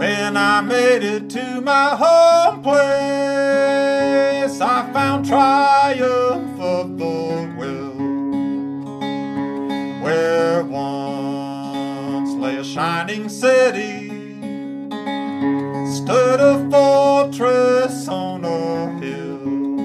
When I made it to my home place, I found triumph of the will. Where once lay a shining city, stood a fortress on a hill.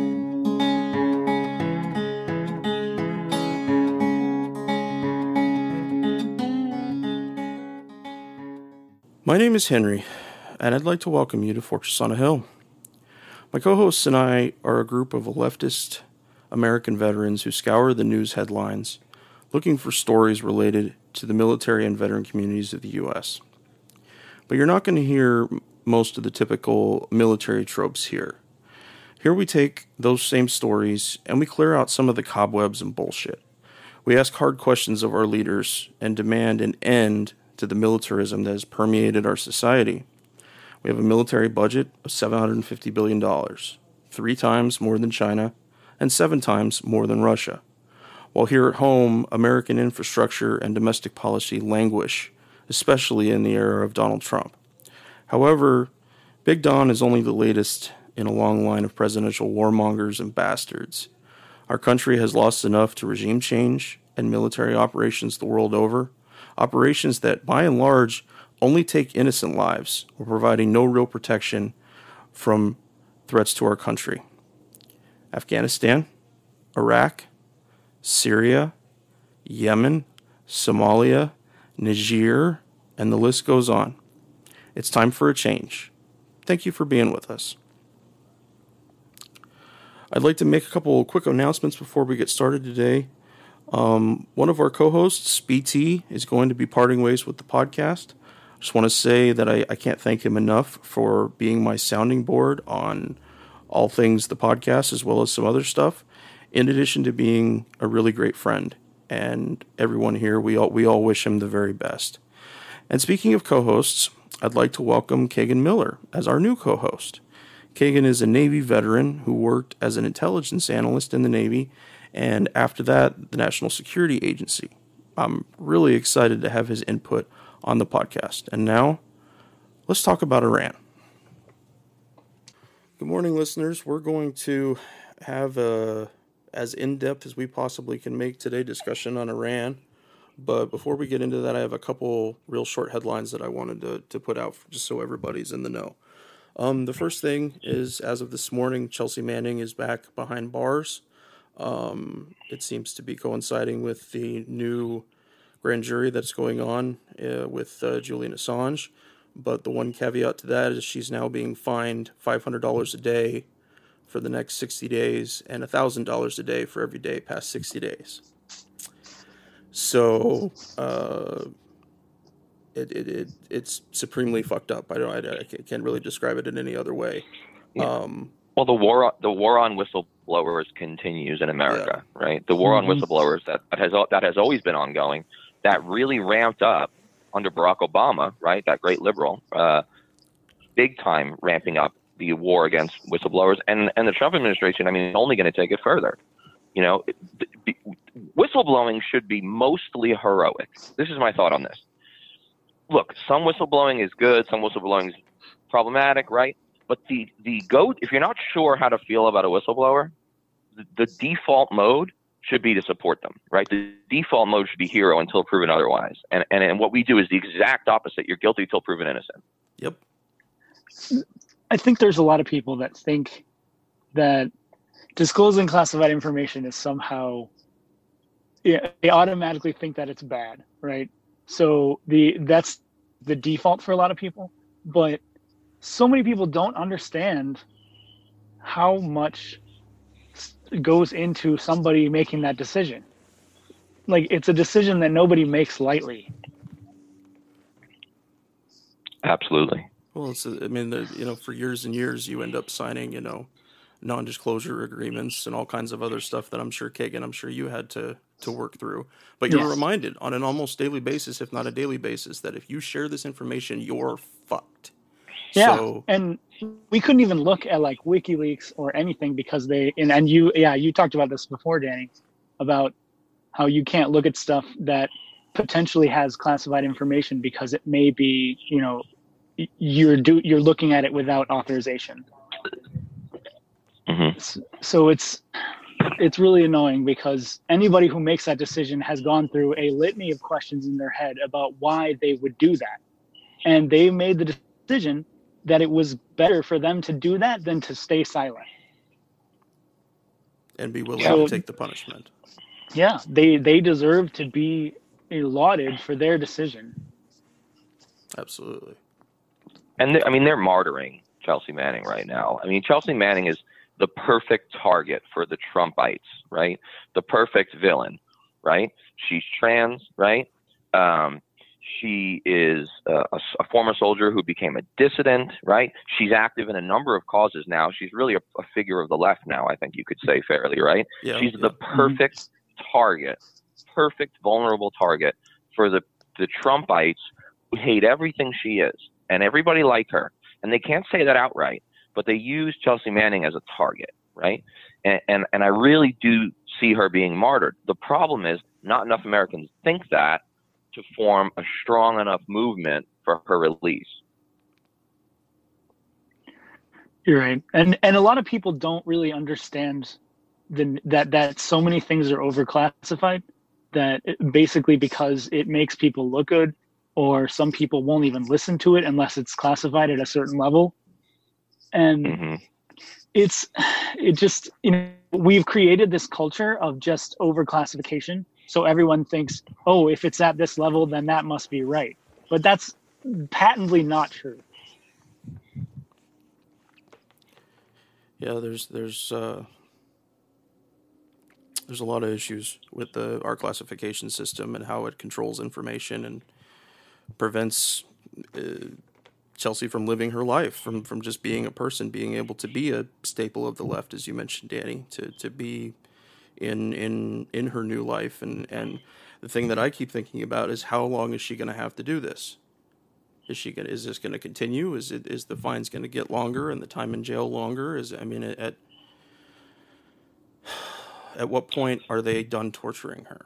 My name is Henry, and I'd like to welcome you to Fortress on a Hill. My co-hosts and I are a group of leftist American veterans who scour the news headlines looking for stories related to the military and veteran communities of the U.S. But you're not going to hear most of the typical military tropes here. Here we take those same stories and we clear out some of the cobwebs and bullshit. We ask hard questions of our leaders and demand an end to the militarism that has permeated our society. We have a military budget of $750 billion, 3 times more than China and 7 times more than Russia. While here at home, American infrastructure and domestic policy languish, especially in the era of Donald Trump. However, Big Don is only the latest in a long line of presidential warmongers and bastards. Our country has lost enough to regime change and military operations the world over, operations that, by and large, only take innocent lives, while providing no real protection from threats to our country. Afghanistan, Iraq, Syria, Yemen, Somalia, Niger, and the list goes on. It's time for a change. Thank you for being with us. I'd like to make a couple of quick announcements before we get started today. One of our co-hosts, BT, is going to be parting ways with the podcast. I just want to say that I can't thank him enough for being my sounding board on all things the podcast as well as some other stuff, in addition to being a really great friend. And everyone here, we all wish him the very best. And speaking of co-hosts, I'd like to welcome Kagan Miller as our new co-host. Kagan is a Navy veteran who worked as an intelligence analyst in the Navy, and after that, the National Security Agency. I'm really excited to have his input on the podcast. And now, let's talk about Iran. Good morning, listeners. We're going to have as in-depth as we possibly can make today discussion on Iran. But before we get into that, I have a couple real short headlines that I wanted to put out just so everybody's in the know. The first thing is, as of this morning, Chelsea Manning is back behind bars. It seems to be coinciding with the new grand jury that's going on with Julian Assange. But the one caveat to that is she's now being fined $500 a day for the next 60 days and $1,000 a day for every day past 60 days. So it's supremely fucked up. I can't really describe it in any other way. Yeah. Well, the war on whistleblowers continues in America, right? The war on whistleblowers that has always been ongoing. That really ramped up under Barack Obama, right? That great liberal, big time ramping up the war against whistleblowers, and the Trump administration. I mean, only going to take it further. You know, whistleblowing should be mostly heroic. This is my thought on this. Look, some whistleblowing is good, some whistleblowing is problematic, right? But if you're not sure how to feel about a whistleblower, the default mode should be to support them, right? The default mode should be hero until proven otherwise. And what we do is the exact opposite. You're guilty until proven innocent. Yep. I think there's a lot of people that think that disclosing classified information is somehow, they automatically think that it's bad, right? So that's the default for a lot of people. But so many people don't understand how much goes into somebody making that decision. Like, it's a decision that nobody makes lightly. Absolutely. Well, for years and years, you end up signing, non-disclosure agreements and all kinds of other stuff that I'm sure, Kagan, you had to work through. But you're reminded on an almost daily basis, if not a daily basis, that if you share this information, you're fucked. Yeah, so, and we couldn't even look at like WikiLeaks or anything because you talked about this before, Danny, about how you can't look at stuff that potentially has classified information because it may be, you're looking at it without authorization. Mm-hmm. So it's really annoying because anybody who makes that decision has gone through a litany of questions in their head about why they would do that. And they made the decision that it was better for them to do that than to stay silent. And be willing to take the punishment. Yeah, they deserve to be lauded for their decision. Absolutely. And they're martyring Chelsea Manning right now. I mean, Chelsea Manning is the perfect target for the Trumpites, right? The perfect villain, right? She's trans, right? She is a former soldier who became a dissident, right? She's active in a number of causes now. She's really a figure of the left now, I think you could say fairly, right? Yeah, She's the perfect target, perfect vulnerable target for the Trumpites who hate everything she is and everybody like her. And they can't say that outright, but they use Chelsea Manning as a target, right? And I really do see her being martyred. The problem is not enough Americans think that to form a strong enough movement for her release. You're right. And a lot of people don't really understand that so many things are overclassified, that basically because it makes people look good, or some people won't even listen to it unless it's classified at a certain level. And it just, we've created this culture of just overclassification. So everyone thinks, oh, if it's at this level, then that must be right. But that's patently not true. Yeah, there's a lot of issues with our classification system and how it controls information and prevents Chelsea from living her life, from just being a person, being able to be a staple of the left, as you mentioned, Danny, to be in her new life. And the thing that I keep thinking about is, how long is she going to have to do this? Is this going to continue? Is the fines going to get longer and the time in jail longer? At what point are they done torturing her?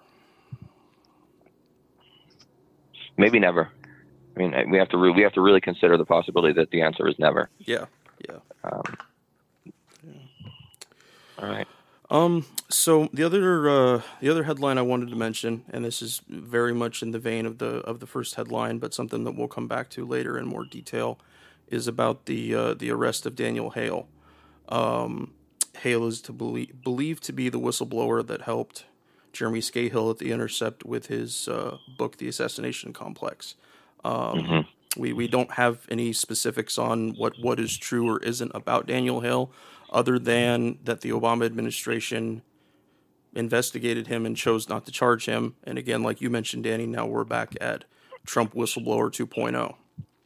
Maybe never. I mean, we have to really consider the possibility that the answer is never. Yeah. All right. So the other headline I wanted to mention, and this is very much in the vein of the first headline, but something that we'll come back to later in more detail, is about the arrest of Daniel Hale. Hale is believed to be the whistleblower that helped Jeremy Scahill at The Intercept with his book, The Assassination Complex. We don't have any specifics on what is true or isn't about Daniel Hale, other than that the Obama administration investigated him and chose not to charge him. And again, like you mentioned, Danny, now we're back at Trump whistleblower 2.0.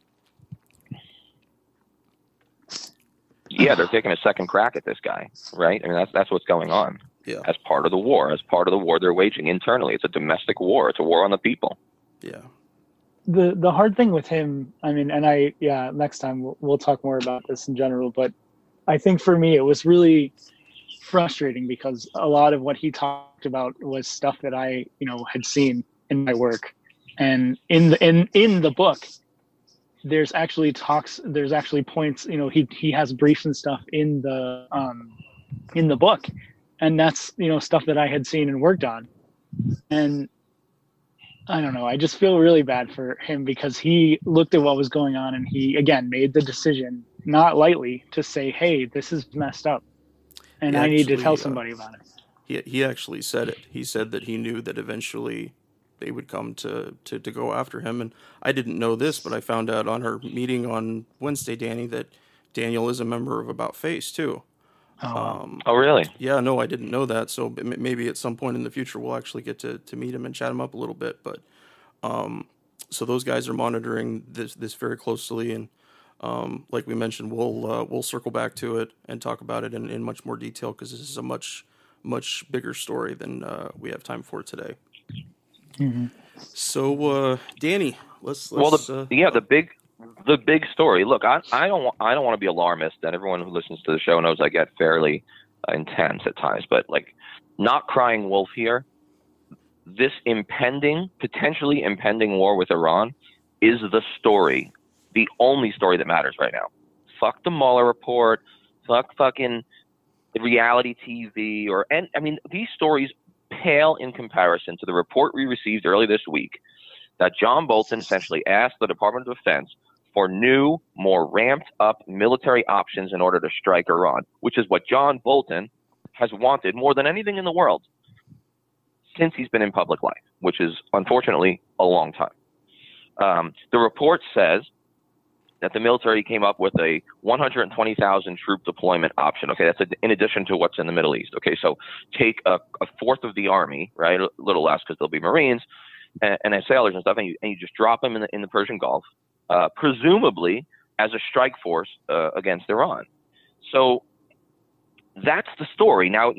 Yeah, they're taking a second crack at this guy, right? I mean, that's what's going on. Yeah. As part of the war they're waging internally. It's a domestic war. It's a war on the people. Yeah. The hard thing with him, I mean, and next time we'll talk more about this in general, but I think for me it was really frustrating because a lot of what he talked about was stuff that I, had seen in my work. And in the book, there's actually points, he has briefs and stuff in the book, and that's, stuff that I had seen and worked on. And I don't know, I just feel really bad for him because he looked at what was going on and he, again, made the decision, not lightly, to say, hey, this is messed up and I need to tell somebody about it. He actually said it. He said that he knew that eventually they would come to go after him. And I didn't know this, but I found out on our meeting on Wednesday, Danny, that Daniel is a member of About Face too. Oh, really? Yeah, no, I didn't know that. So maybe at some point in the future, we'll actually get to meet him and chat him up a little bit. But so those guys are monitoring this very closely. And like we mentioned, we'll circle back to it and talk about it in much more detail, because this is a much bigger story than we have time for today. Mm-hmm. So, Danny, let's the big story. Look, I don't want to be alarmist, and everyone who listens to the show knows I get fairly intense at times. But not crying wolf here. This potentially impending war with Iran is the story the only story that matters right now. Fuck the Mueller report. Fuck fucking reality TV these stories pale in comparison to the report we received early this week that John Bolton essentially asked the Department of Defense for new, more ramped up military options in order to strike Iran, which is what John Bolton has wanted more than anything in the world since he's been in public life, which is unfortunately a long time. The report says that the military came up with a 120,000 troop deployment option. Okay, that's in addition to what's in the Middle East. Okay, so take a fourth of the army, right, a little less because there'll be Marines and sailors and stuff, and you just drop them in the Persian Gulf, presumably as a strike force against Iran. So that's the story. Now,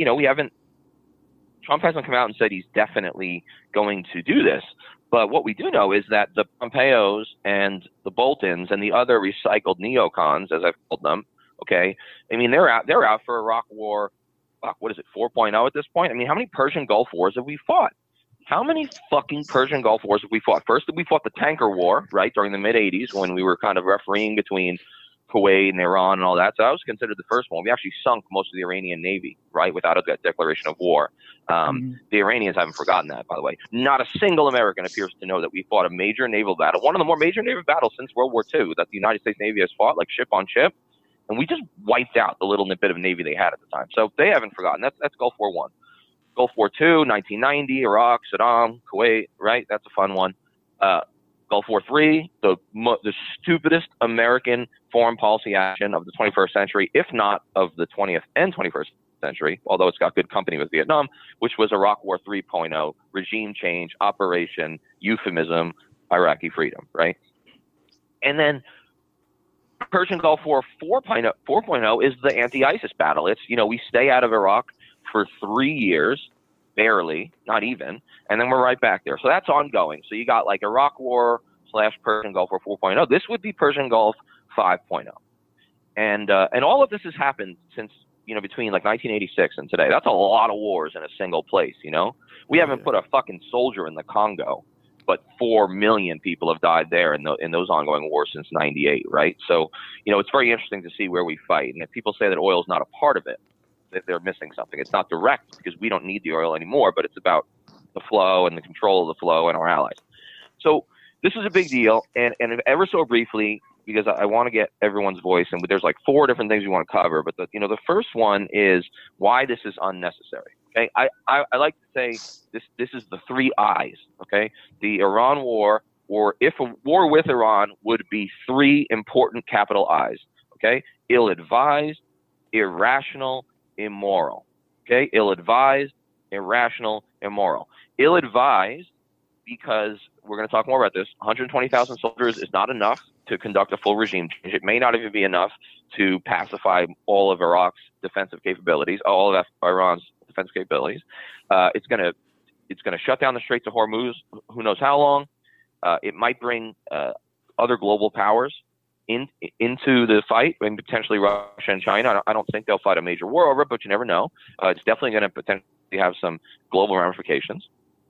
Trump hasn't come out and said he's definitely going to do this. But what we do know is that the Pompeos and the Boltons and the other recycled neocons, as I've called them, okay, I mean, they're out for Iraq War, what is it, 4.0 at this point? I mean, how many Persian Gulf Wars have we fought? How many fucking Persian Gulf Wars have we fought? First, we fought the tanker war, right, during the mid-'80s when we were kind of refereeing between Kuwait and Iran and all that. So that was considered the first one. We actually sunk most of the Iranian Navy, right, without a declaration of war. The Iranians haven't forgotten that, by the way. Not a single American appears to know that we fought a major naval battle, one of the more major naval battles since World War II that the United States Navy has fought, like ship on ship. And we just wiped out the little bit of Navy they had at the time. So they haven't forgotten. That's Gulf War I. Gulf War II, 1990, Iraq, Saddam, Kuwait, right? That's a fun one. Gulf War III, the stupidest American foreign policy action of the 21st century, if not of the 20th and 21st century, although it's got good company with Vietnam, which was Iraq War 3.0, regime change, operation, euphemism, Iraqi freedom, right? And then Persian Gulf War 4.0 is the anti-ISIS battle. It's, we stay out of Iraq for 3 years, barely, not even, and then we're right back there. So that's ongoing. So you got like Iraq War / Persian Gulf War 4.0. This would be Persian Gulf 5.0. And all of this has happened since, between like 1986 and today. That's a lot of wars in a single place, We haven't put a fucking soldier in the Congo, but 4 million people have died there in those ongoing wars since 98, right? So, it's very interesting to see where we fight. And if people say that oil is not a part of it, that they're missing something. It's not direct because we don't need the oil anymore, but it's about the flow and the control of the flow and our allies. So this is a big deal. And ever so briefly, because I want to get everyone's voice, and there's like 4 different things we want to cover, but the first one is why this is unnecessary. Okay. I like to say this is the 3 I's. Okay. The Iran war, or if a war with Iran, would be 3 important capital I's. Okay. Ill-advised, irrational, immoral. Okay, ill-advised, irrational, immoral. Ill-advised because we're going to talk more about this. 120,000 soldiers is not enough to conduct a full regime change. It may not even be enough to pacify all of Iraq's defensive capabilities, all of Iran's defense capabilities. It's going to shut down the Straits of Hormuz. Who knows how long? It might bring other global powers into the fight, and potentially Russia and China. I don't think they'll fight a major war over it, but you never know. It's definitely going to potentially have some global ramifications.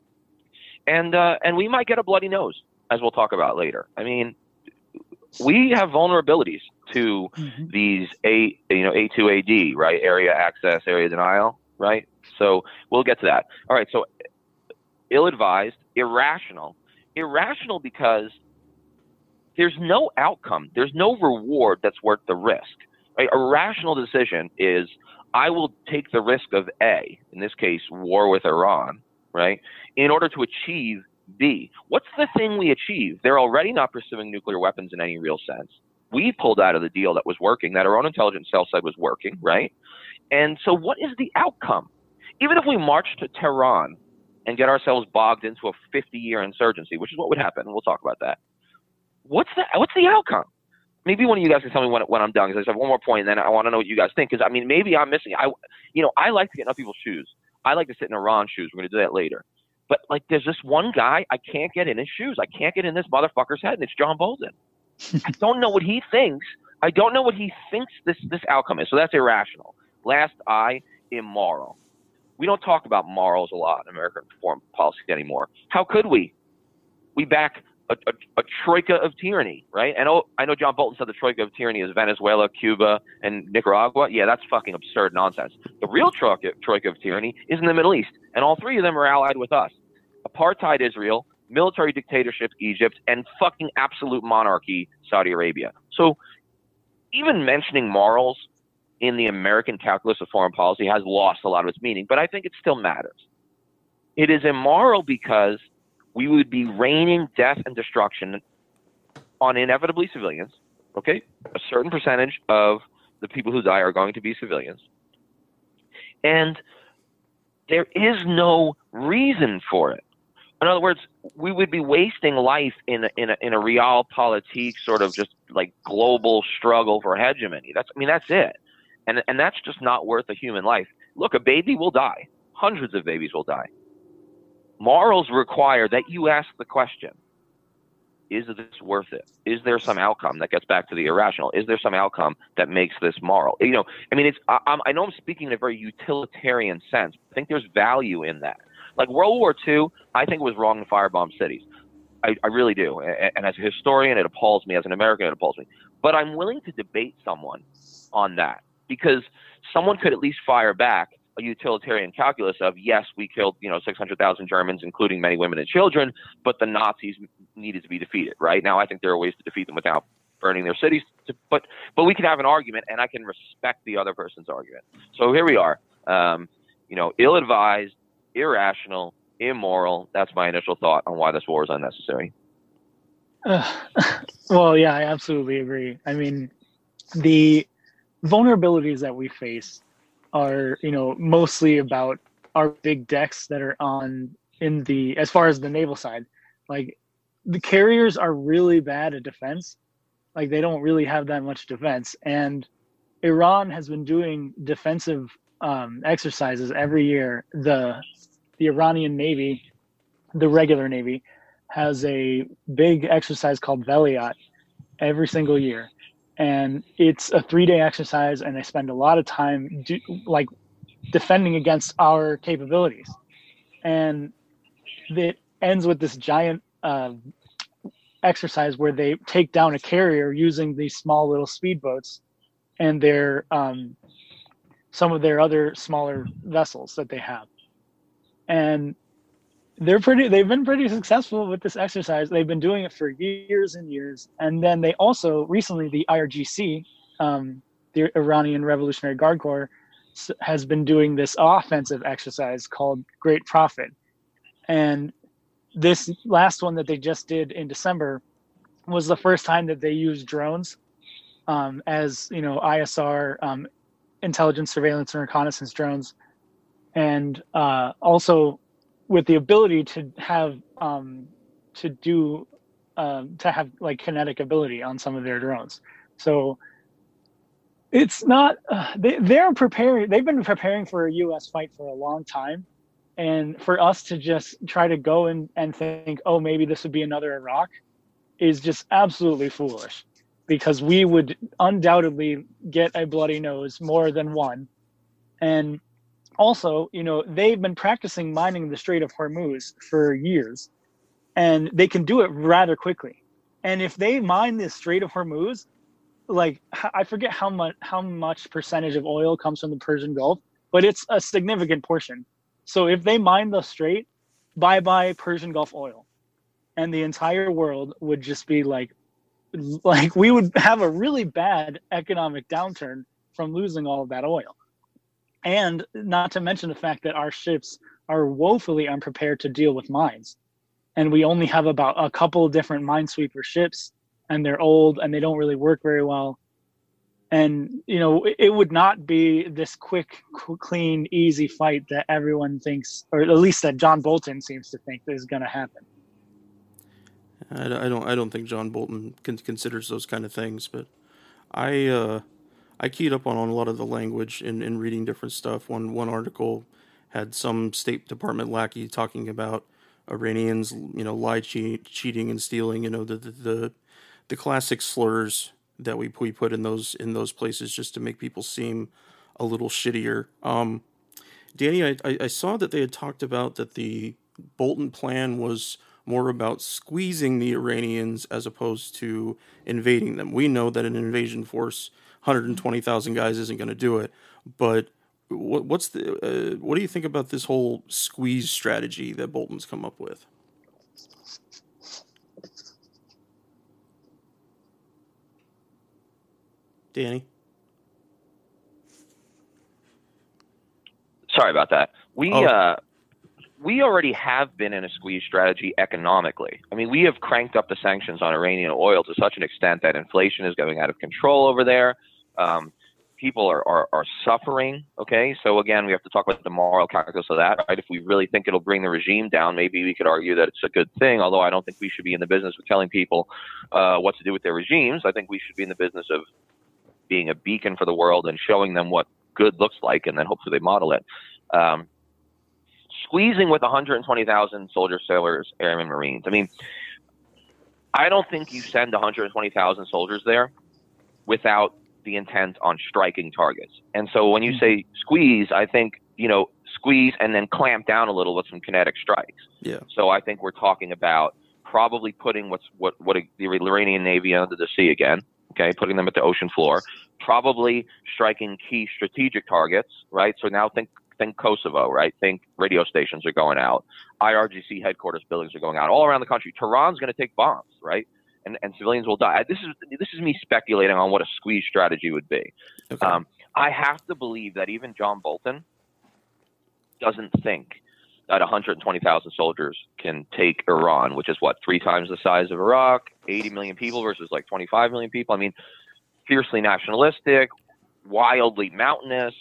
And we might get a bloody nose, as we'll talk about later. I mean, we have vulnerabilities to these A2AD, right? Area access, area denial, right? So we'll get to that. All right, so ill-advised, irrational. Irrational because there's no outcome. There's no reward that's worth the risk. Right? A rational decision is, I will take the risk of A, in this case, war with Iran, right, in order to achieve B. What's the thing we achieve? They're already not pursuing nuclear weapons in any real sense. We pulled out of the deal that was working, that our own intelligence cell said was working, right? And so what is the outcome? Even if we march to Tehran and get ourselves bogged into a 50-year insurgency, which is what would happen, and we'll talk about that, what's the outcome? Maybe one of you guys can tell me when I'm done, because I just have one more point, and then I want to know what you guys think, because, I mean, maybe I'm missing. I like to get in other people's shoes. I like to sit in Iran's shoes. We're going to do that later. But, like, there's this one guy, I can't get in his shoes. I can't get in this motherfucker's head, and it's John Bolton. I don't know what he thinks. I don't know what he thinks this outcome is. So that's irrational. Last I, immoral. We don't talk about morals a lot in American foreign policy anymore. How could we? We back a troika of tyranny, right? And I know John Bolton said the troika of tyranny is Venezuela, Cuba, and Nicaragua. Yeah, that's fucking absurd nonsense. The real troika of tyranny is in the Middle East, and all three of them are allied with us. Apartheid Israel, military dictatorship Egypt, and fucking absolute monarchy Saudi Arabia. So even mentioning morals in the American calculus of foreign policy has lost a lot of its meaning, but I think it still matters. It is immoral because we would be raining death and destruction on inevitably civilians, okay? A certain percentage of the people who die are going to be civilians. And there is no reason for it. In other words, we would be wasting life in a realpolitik sort of just like global struggle for hegemony. That's it. And that's just not worth a human life. Look, a baby will die. Hundreds of babies will die. Morals require that you ask the question, is this worth it? Is there some outcome that gets back to the irrational? Is there some outcome that makes this moral? I know I'm speaking in a very utilitarian sense. I think there's value in that. Like World War II, I think it was wrong to firebomb cities. I really do. And as a historian, it appalls me. As an American, it appalls me. But I'm willing to debate someone on that because someone could at least fire back a utilitarian calculus of, yes, we killed 600,000 Germans, including many women and children, but the Nazis needed to be defeated. Right now, I think there are ways to defeat them without burning their cities. But we can have an argument, and I can respect the other person's argument. So here we are. Ill-advised, irrational, immoral. That's my initial thought on why this war is unnecessary. Well, yeah, I absolutely agree. I mean, the vulnerabilities that we face are, mostly about our big decks that are as far as the naval side. Like, the carriers are really bad at defense. Like, they don't really have that much defense. And Iran has been doing defensive exercises every year. The Iranian Navy, the regular Navy, has a big exercise called Veliat every single year. And it's a 3-day exercise, and they spend a lot of time defending against our capabilities. And it ends with this giant exercise where they take down a carrier using these small little speedboats and their some of their other smaller vessels that they have. And they've been pretty successful with this exercise. They've been doing it for years and years. And then they also recently, the IRGC, the Iranian Revolutionary Guard Corps, has been doing this offensive exercise called Great Prophet. And this last one that they just did in December was the first time that they used drones as ISR, intelligence, surveillance, and reconnaissance drones, and also with the ability to have kinetic ability on some of their drones. So it's not they're preparing. They've been preparing for a U.S. fight for a long time, and for us to just try to go and think, oh, maybe this would be another Iraq, is just absolutely foolish, because we would undoubtedly get a bloody nose more than one. And also, they've been practicing mining the Strait of Hormuz for years, and they can do it rather quickly. And if they mine the Strait of Hormuz, like, I forget how much percentage of oil comes from the Persian Gulf, but it's a significant portion. So if they mine the Strait, bye-bye Persian Gulf oil. And the entire world would just be like we would have a really bad economic downturn from losing all of that oil. And not to mention the fact that our ships are woefully unprepared to deal with mines. And we only have about a couple of different minesweeper ships, and they're old and they don't really work very well. And, it would not be this quick, clean, easy fight that everyone thinks, or at least that John Bolton seems to think is going to happen. I don't think John Bolton considers those kind of things, but I keyed up on a lot of the language in reading different stuff. One article had some State Department lackey talking about Iranians, lie, cheating, and stealing. The classic slurs that we put in those places just to make people seem a little shittier. Danny, I saw that they had talked about that the Bolton plan was more about squeezing the Iranians as opposed to invading them. We know that an invasion force, 120,000 guys, isn't going to do it. But what do you think about this whole squeeze strategy that Bolton's come up with? Danny? Sorry about that. We already have been in a squeeze strategy economically. I mean, we have cranked up the sanctions on Iranian oil to such an extent that inflation is going out of control over there. People are suffering. Okay, so again, we have to talk about the moral calculus of that, right? If we really think it'll bring the regime down, maybe we could argue that it's a good thing. Although I don't think we should be in the business of telling people what to do with their regimes. I think we should be in the business of being a beacon for the world and showing them what good looks like, and then hopefully they model it. Squeezing with 120,000 soldiers, sailors, airmen, Marines. I mean, I don't think you send 120,000 soldiers there without the intent on striking targets. And so when you say squeeze, I think, squeeze and then clamp down a little with some kinetic strikes. Yeah. So I think we're talking about probably putting the Iranian Navy under the sea again. Okay, putting them at the ocean floor, probably striking key strategic targets, right? So now think Kosovo, right? Think radio stations are going out, IRGC headquarters buildings are going out all around the country. Tehran's going to take bombs, right? And civilians will die. This is me speculating on what a squeeze strategy would be. Okay. I have to believe that even John Bolton doesn't think that 120,000 soldiers can take Iran, which is 3 times the size of Iraq, 80 million people versus 25 million people. I mean, fiercely nationalistic, wildly mountainous.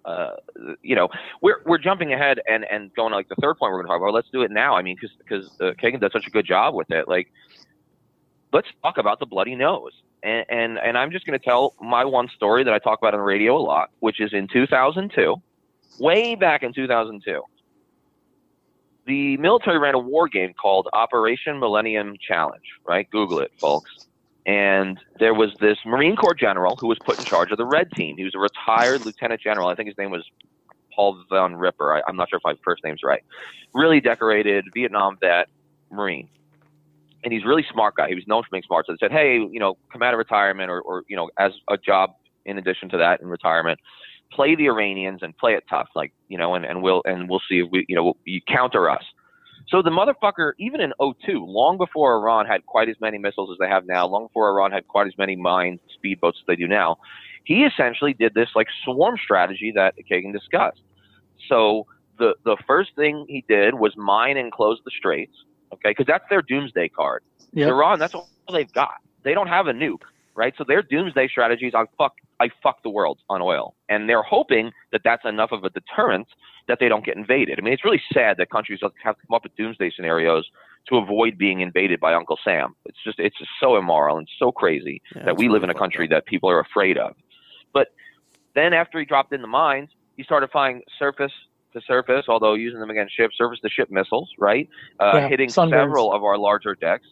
We're jumping ahead and going to the third point we're going to talk about. Let's do it now. I mean, because Kagan does such a good job with it. Let's talk about the bloody nose. And I'm just going to tell my one story that I talk about on the radio a lot, which is in 2002, way back in 2002. The military ran a war game called Operation Millennium Challenge, right? Google it, folks. And there was this Marine Corps general who was put in charge of the Red Team. He was a retired lieutenant general. I think his name was Paul Von Ripper. I'm not sure if my first name's right. Really decorated Vietnam vet Marine. And he's a really smart guy. He was known for being smart. So they said, hey, come out of retirement or as a job in addition to that in retirement, play the Iranians and play it tough, and we'll see if you counter us. So the motherfucker, even in 2002, long before Iran had quite as many missiles as they have now, long before Iran had quite as many mines, speedboats as they do now, he essentially did this swarm strategy that Kagan discussed. So the first thing he did was mine and close the straits, okay, because that's their doomsday card. Yep. Iran, that's all they've got. They don't have a nuke. Right, so their doomsday strategy is I fuck the world on oil, and they're hoping that that's enough of a deterrent that they don't get invaded. I mean, it's really sad that countries have to come up with doomsday scenarios to avoid being invaded by Uncle Sam. It's just so immoral and so crazy that we live in a country that people are afraid of. But then after he dropped in the mines, he started flying surface to surface, although using them against ships, surface to ship missiles, right, hitting several of our larger decks.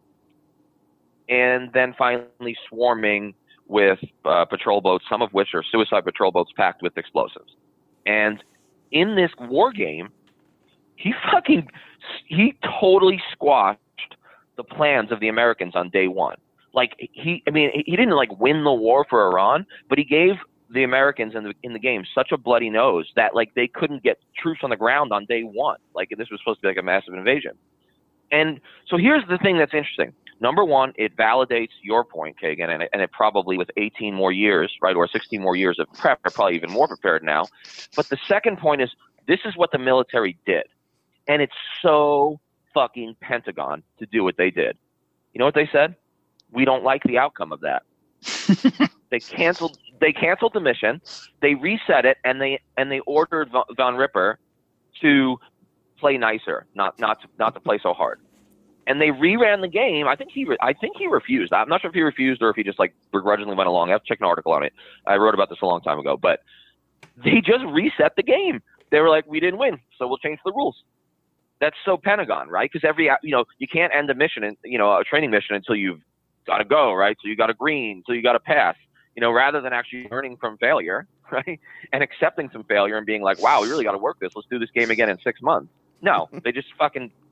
And then finally swarming with patrol boats, some of which are suicide patrol boats packed with explosives. And in this war game, he totally squashed the plans of the Americans on day one. He didn't win the war for Iran, but he gave the Americans in the game such a bloody nose that they couldn't get troops on the ground on day one. This was supposed to be a massive invasion. And so here's the thing that's interesting. Number one, it validates your point, Kagan, and it probably with 18 more years, right, or 16 more years of prep, they're probably even more prepared now. But the second point is this is what the military did. And it's so fucking Pentagon to do what they did. You know what they said? We don't like the outcome of that. They canceled the mission. They reset it, and they ordered Von Ripper to play nicer, not to play so hard. And they reran the game. I think he refused. I'm not sure if he refused or if he just begrudgingly went along. I have to check an article on it. I wrote about this a long time ago. But they just reset the game. They were like, we didn't win, so we'll change the rules. That's so Pentagon, right? Because you can't end a mission, a training mission until you've got to go, right? So you got a green, so you got to pass. Rather than actually learning from failure, right, and accepting some failure and being like, wow, we really got to work this. Let's do this game again in 6 months. No, they just fucking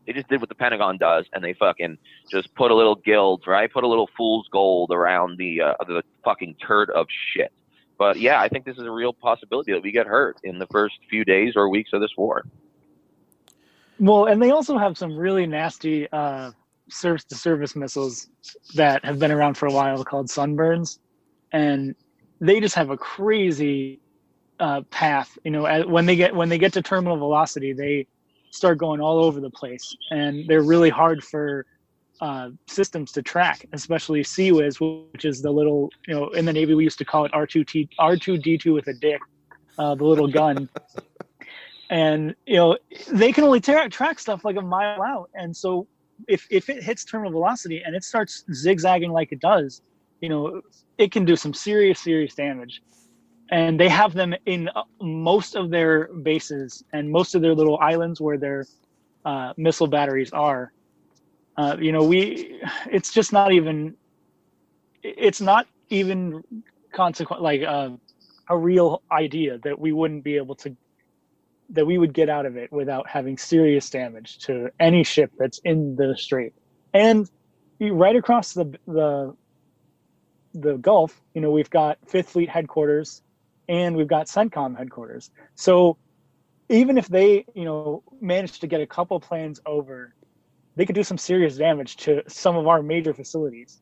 They just did what the Pentagon does, and they fucking just put a little guild, right? Put a little fool's gold around the fucking turd of shit. But yeah, I think this is a real possibility that we get hurt in the first few days or weeks of this war. Well, and they also have some really nasty surface-to-surface missiles that have been around for a while called Sunburns, and they just have a crazy path. You know, when they get to terminal velocity, they start going all over the place, and they're really hard for systems to track, especially CIWS, which is the little, you know, in the Navy we used to call it R2D2 with a dick, the little gun. And, you know, they can only track stuff like a mile out. And so if it hits terminal velocity and it starts zigzagging like it does, you know, it can do some serious damage. And they have them in most of their bases and most of their little islands where their missile batteries are. You know, it's just not even, it's not even consequent, like a real idea that we wouldn't be able to, that we would get out of it without having serious damage to any ship that's in the strait. And right across the Gulf, you know, we've got Fifth Fleet headquarters and we've got CENTCOM headquarters. So even if they, you know, manage to get a couple planes over, they could do some serious damage to some of our major facilities.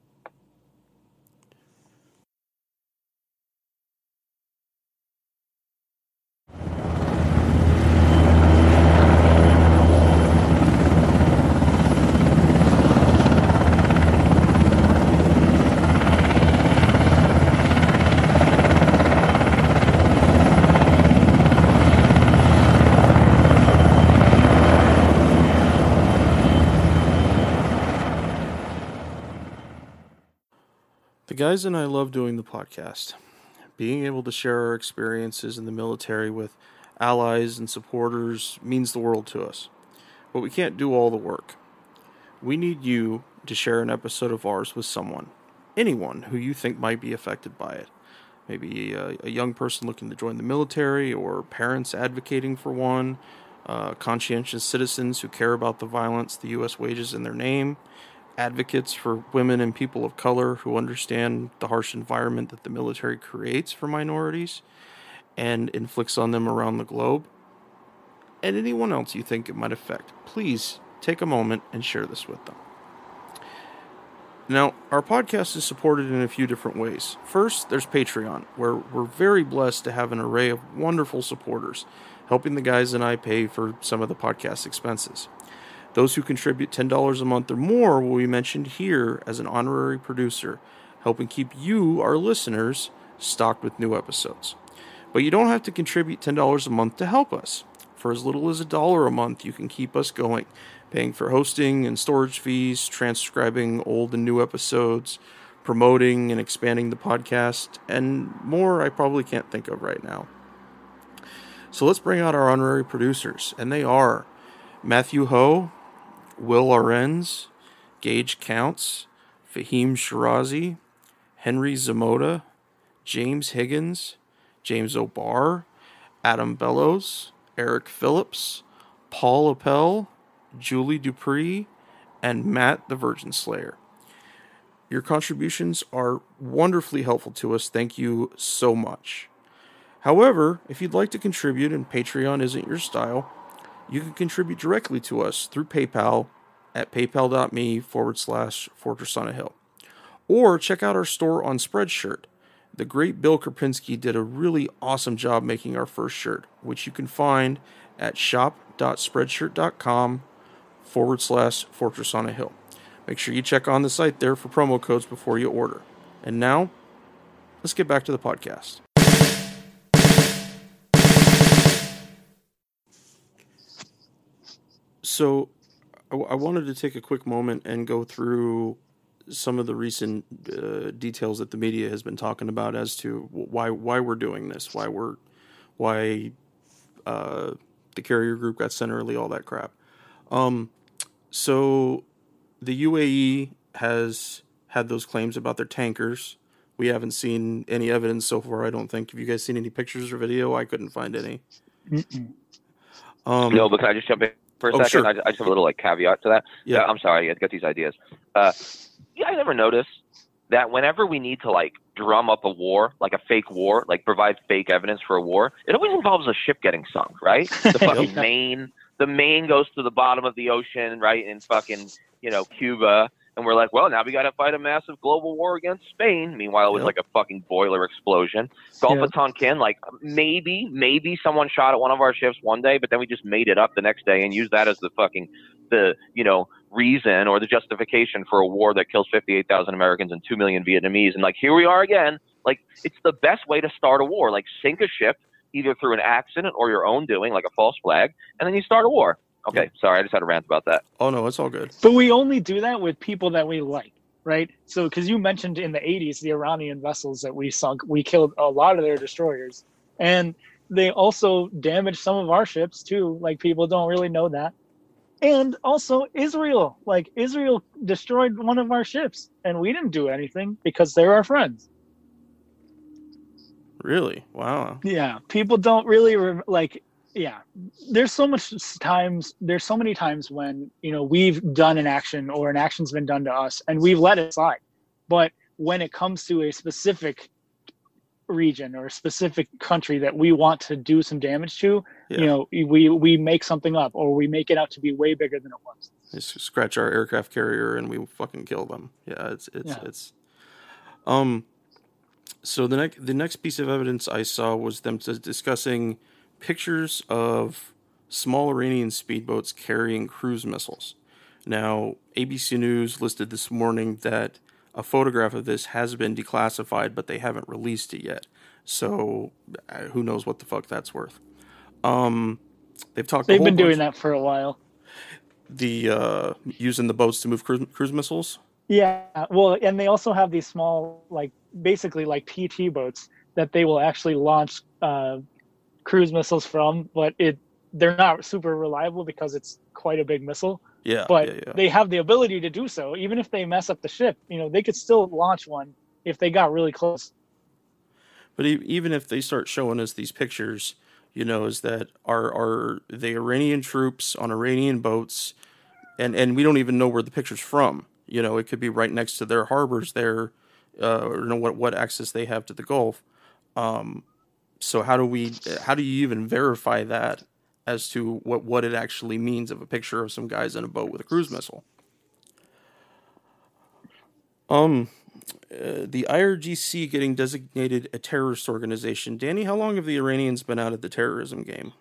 The guys and I love doing the podcast. Being able to share our experiences in the military with allies and supporters means the world to us. But we can't do all the work. We need you to share an episode of ours with someone, anyone who you think might be affected by it. Maybe a young person looking to join the military, or parents advocating for one, conscientious citizens who care about the violence the U.S. wages in their name, advocates for women and people of color who understand the harsh environment that the military creates for minorities and inflicts on them around the globe, and anyone else you think it might affect. Please take a moment and share this with them. Now, our podcast is supported in a few different ways. First, there's Patreon, where we're very blessed to have an array of wonderful supporters, helping the guys and I pay for some of the podcast expenses. Those who contribute $10 a month or more will be mentioned here as an honorary producer, helping keep you, our listeners, stocked with new episodes. But you don't have to contribute $10 a month to help us. For as little as $1 a month, you can keep us going, paying for hosting and storage fees, transcribing old and new episodes, promoting and expanding the podcast, and more I probably can't think of right now. So let's bring out our honorary producers, and they are Matthew Ho, Will Arens, Gage Counts, Fahim Shirazi, Henry Zamota, James Higgins, James O'Barr, Adam Bellows, Eric Phillips, Paul Appel, Julie Dupree, and Matt the Virgin Slayer. Your contributions are wonderfully helpful to us. Thank you so much. However, if you'd like to contribute and Patreon isn't your style, you can contribute directly to us through PayPal at paypal.me/Fortress on a Hill. Or check out our store on Spreadshirt. The great Bill Krapinski did a really awesome job making our first shirt, which you can find at shop.spreadshirt.com/Fortress on a Hill. Make sure you check on the site there for promo codes before you order. And now, let's get back to the podcast. So, I wanted to take a quick moment and go through some of the recent details that the media has been talking about as to why we're doing this, why the carrier group got sent early, all that crap. So the UAE has had those claims about their tankers. We haven't seen any evidence so far, I don't think. Have you guys seen any pictures or video? I couldn't find any. No, but can I just jump in for a second? Sure. I just have a little like caveat to that. Yeah. I'm sorry, I get these ideas. You guys ever notice that whenever we need to like drum up a war, like a fake war, like provide fake evidence for a war, it always involves a ship getting sunk, right? The fucking the Maine goes to the bottom of the ocean, right, in fucking, Cuba, and we're like, well, now we got to fight a massive global war against Spain. Meanwhile, it was like a fucking boiler explosion. Gulf of Tonkin, like maybe someone shot at one of our ships one day, but then we just made it up the next day and used that as the reason or the justification for a war that kills 58,000 Americans and 2 million Vietnamese. And like, here we are again. Like, it's the best way to start a war. Like, sink a ship either through an accident or your own doing, like a false flag, and then you start a war. Okay, sorry, I just had a rant about that. Oh, no, it's all good. But we only do that with people that we like, right? So, because you mentioned in the 80s, the Iranian vessels that we sunk, we killed a lot of their destroyers. And they also damaged some of our ships, too. Like, people don't really know that. And also Israel. Like, Israel destroyed one of our ships, and we didn't do anything because they're our friends. Really? Wow. Yeah, people don't really there's so many times when we've done an action or an action's been done to us and we've let it slide, but when it comes to a specific region or a specific country that we want to do some damage to, we make something up or we make it out to be way bigger than it was. Just scratch our aircraft carrier and we fucking kill them. Yeah, it's So the next piece of evidence I saw was them discussing pictures of small Iranian speedboats carrying cruise missiles. Now, ABC News listed this morning that a photograph of this has been declassified, but they haven't released it yet. So who knows what the fuck that's worth. They've been doing that for a while. The using the boats to move cruise missiles. Yeah, well, and they also have these small, basically PT boats that they will actually launch cruise missiles from, but they're not super reliable because it's quite a big missile. Yeah, but they have the ability to do so. Even if they mess up the ship, they could still launch one if they got really close. But even if they start showing us these pictures, is that are the Iranian troops on Iranian boats, and we don't even know where the picture's from. It could be right next to their harbors there, or what access they have to the Gulf. So how do you even verify that as to what it actually means of a picture of some guys in a boat with a cruise missile? The IRGC getting designated a terrorist organization. Danny, how long have the Iranians been out of the terrorism game?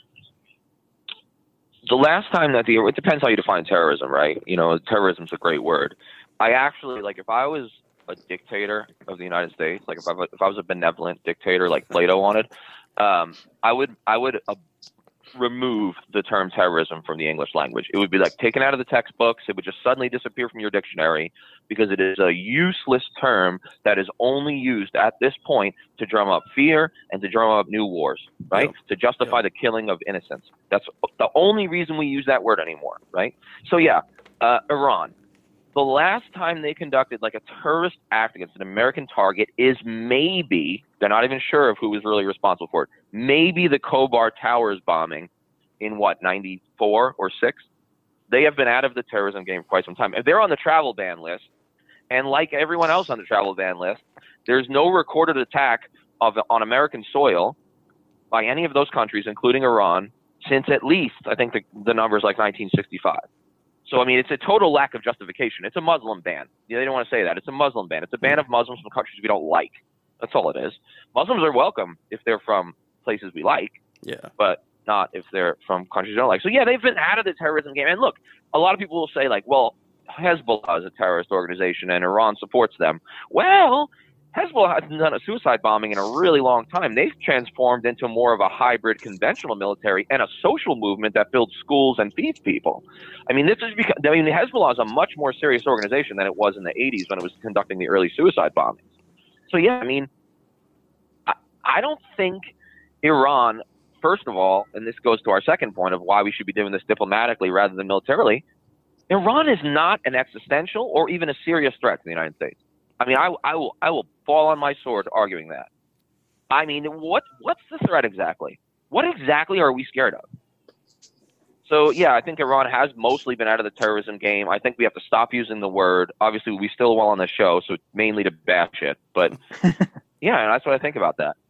The last time that it depends how you define terrorism, right? Terrorism's a great word. I actually, if I was a dictator of the United States, if I was a benevolent dictator like Plato wanted, I would remove the term terrorism from the English language. It would be taken out of the textbooks. It would just suddenly disappear from your dictionary because it is a useless term that is only used at this point to drum up fear and to drum up new wars, right? Yep. To justify the killing of innocents. That's the only reason we use that word anymore, right? So Iran. The last time they conducted a terrorist act against an American target is maybe, they're not even sure of who was really responsible for it, maybe the Khobar Towers bombing in 94 or 6? They have been out of the terrorism game for quite some time. If they're on the travel ban list, and like everyone else on the travel ban list, there's no recorded attack on American soil by any of those countries, including Iran, since at least, I think the number is 1965. So, it's a total lack of justification. It's a Muslim ban. They don't want to say that. It's a Muslim ban. It's a ban of Muslims from countries we don't like. That's all it is. Muslims are welcome if they're from places we like, but not if they're from countries we don't like. So, they've been out of the terrorism game. And look, a lot of people will say, Hezbollah is a terrorist organization and Iran supports them. Well, Hezbollah hasn't done a suicide bombing in a really long time. They've transformed into more of a hybrid conventional military and a social movement that builds schools and feeds people. Hezbollah is a much more serious organization than it was in the 80s when it was conducting the early suicide bombings. So, I don't think Iran, first of all, and this goes to our second point of why we should be doing this diplomatically rather than militarily, Iran is not an existential or even a serious threat to the United States. I will fall on my sword arguing that. What's the threat exactly? What exactly are we scared of? So, yeah, I think Iran has mostly been out of the terrorism game. I think we have to stop using the word. Obviously, we still well on the show, so it's mainly to bash it. But, yeah, that's what I think about that.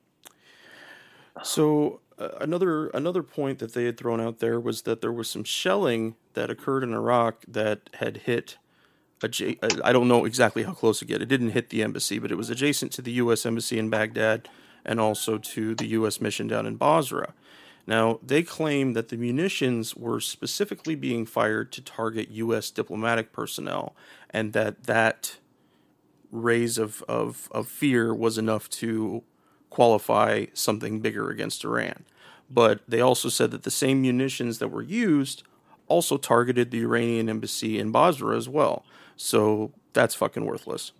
So another point that they had thrown out there was that there was some shelling that occurred in Iraq that had hit. I don't know exactly how close it got. It didn't hit the embassy, but it was adjacent to the U.S. embassy in Baghdad and also to the U.S. mission down in Basra. Now, they claim that the munitions were specifically being fired to target U.S. diplomatic personnel, and that raise of fear was enough to qualify something bigger against Iran. But they also said that the same munitions that were used also targeted the Iranian embassy in Basra as well. So that's fucking worthless.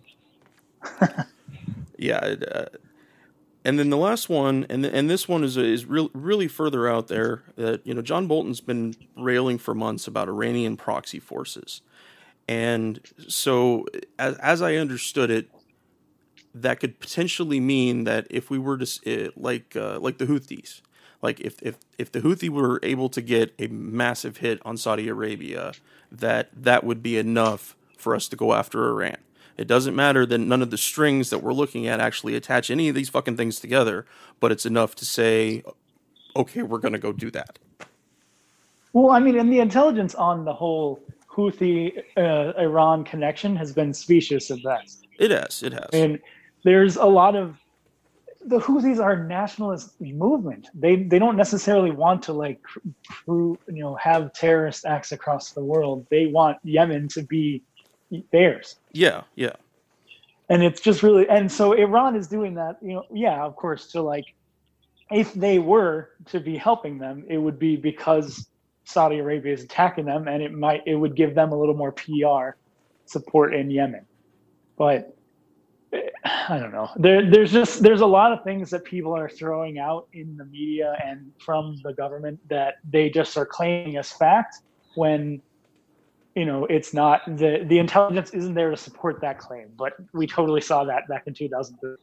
Yeah. And then the last one, and this one is really further out there. That John Bolton's been railing for months about Iranian proxy forces, and so as I understood it, that could potentially mean that if we were to like the Houthis, like if the Houthi were able to get a massive hit on Saudi Arabia, that would be enough for us to go after Iran. It doesn't matter that none of the strings that we're looking at actually attach any of these fucking things together, but it's enough to say, okay, we're going to go do that. Well, I mean, and the intelligence on the whole Houthi Iran connection has been specious at best. It has. And there's a lot of the Houthis are a nationalist movement. They don't necessarily want to have terrorist acts across the world. They want Yemen to be theirs. Yeah. And it's just really, and so Iran is doing that, of course, to if they were to be helping them, it would be because Saudi Arabia is attacking them, and it would give them a little more PR support in Yemen. But I don't know. There's a lot of things that people are throwing out in the media and from the government that they just are claiming as fact when it's not. The intelligence isn't there to support that claim. But we totally saw that back in 2002.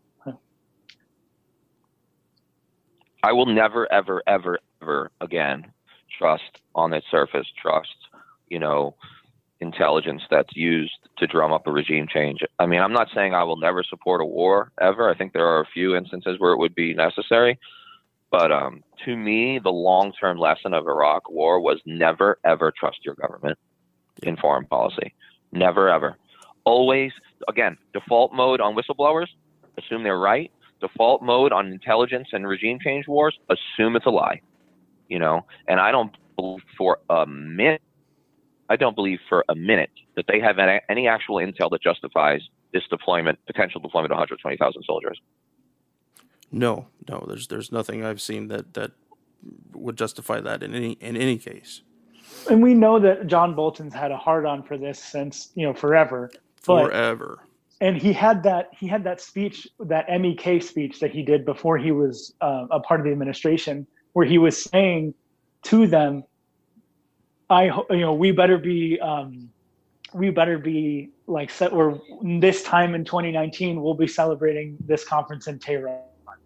I will never, ever, ever, ever again trust on its surface, intelligence that's used to drum up a regime change. I mean, I'm not saying I will never support a war ever. I think there are a few instances where it would be necessary. But to me, the long-term lesson of Iraq war was never, ever trust your government in foreign policy. Never, ever. Always, again, default mode on whistleblowers, assume they're right. Default mode on intelligence and regime change wars, assume it's a lie. And I don't believe for a minute that they have any actual intel that justifies this potential deployment of 120,000 soldiers. No, there's nothing I've seen that would justify that in any case. And we know that John Bolton's had a hard-on for this since forever. Forever. And he had that speech, that MEK speech that he did before he was a part of the administration, where he was saying to them, we better be set. Or this time in 2019, we'll be celebrating this conference in Tehran.